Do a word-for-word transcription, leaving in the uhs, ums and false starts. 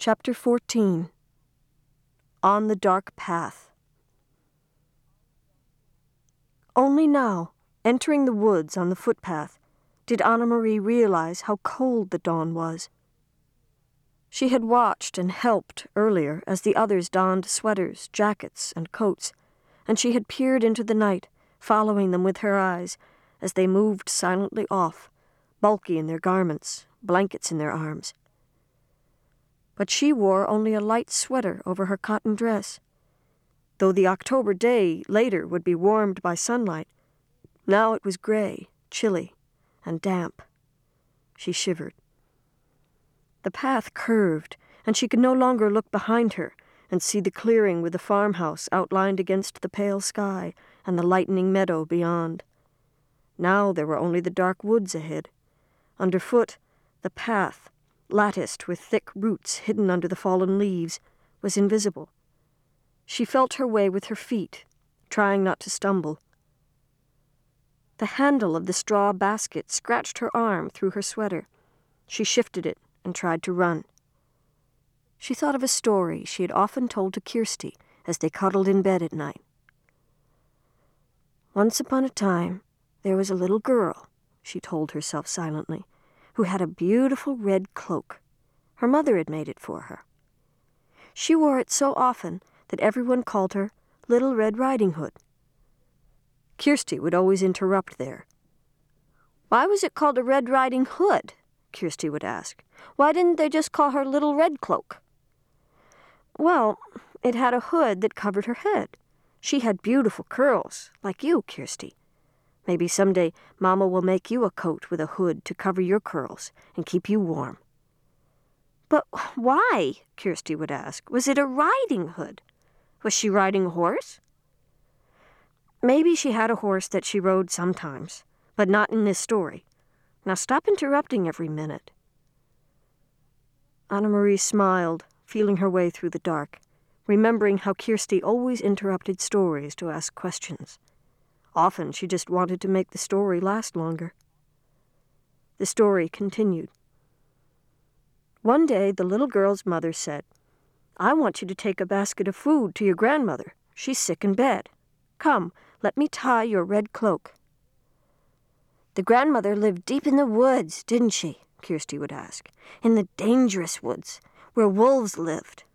Chapter fourteen. On the Dark Path. Only now, entering the woods on the footpath, did Anna-Marie realize how cold the dawn was. She had watched and helped earlier as the others donned sweaters, jackets, and coats, and she had peered into the night, following them with her eyes as they moved silently off, bulky in their garments, blankets in their arms. But she wore only a light sweater over her cotton dress. Though the October day later would be warmed by sunlight, now it was gray, chilly, and damp. She shivered. The path curved, and she could no longer look behind her and see the clearing with the farmhouse outlined against the pale sky and the lightening meadow beyond. Now there were only the dark woods ahead. Underfoot, the path, latticed with thick roots hidden under the fallen leaves, was invisible. She felt her way with her feet, trying not to stumble. The handle of the straw basket scratched her arm through her sweater. She shifted it and tried to run. She thought of a story she had often told to Kirsty as they cuddled in bed at night. Once upon a time, there was a little girl, she told herself silently, who had a beautiful red cloak. Her mother had made it for her. She wore it so often that everyone called her Little Red Riding Hood. Kirsty would always interrupt there. "Why was it called a Red Riding Hood?" Kirsty would ask. "Why didn't they just call her Little Red Cloak?" "Well, it had a hood that covered her head. She had beautiful curls, like you, Kirsty. Maybe someday Mama will make you a coat with a hood to cover your curls and keep you warm." "But why?" Kirsty would ask. "Was it a riding hood? Was she riding a horse?" "Maybe she had a horse that she rode sometimes, but not in this story. Now stop interrupting every minute." Anna-Marie smiled, feeling her way through the dark, remembering how Kirsty always interrupted stories to ask questions. Often she just wanted to make the story last longer. The story continued. One day the little girl's mother said, "I want you to take a basket of food to your grandmother. She's sick in bed. Come, let me tie your red cloak." "The grandmother lived deep in the woods, didn't she?" Kirsty would ask. "In the dangerous woods, where wolves lived."